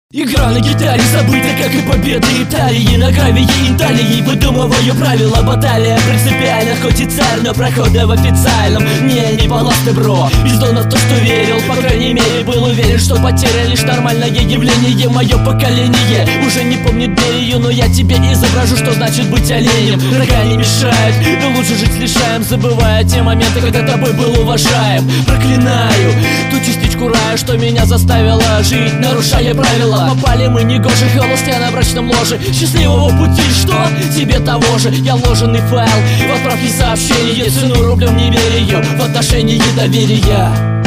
Игра на гитаре забыта, как и победы Италии. На гравии Италии выдумываю правила. Баталия принципиально, хоть и царь, но прохода в официальном. Не балласты, бро. Бездонно в то, что верил, по крайней мере был уверен, что потеря лишь нормальное явление. Мое поколение уже не помнит Берию, но я тебе изображу, что значит быть оленем. Рога не мешают, но лучше жить с лишаем, забывая те моменты, когда тобой был уважаем. Проклинаю ту частичку рая, что меня заставила жить, нарушая правила. Попали мы негоже, холостя на брачном ложе. Счастливого пути, что? Тебе того же. Я ложенный файл в отправке сообщения, цену рублем не верю в отношении доверия.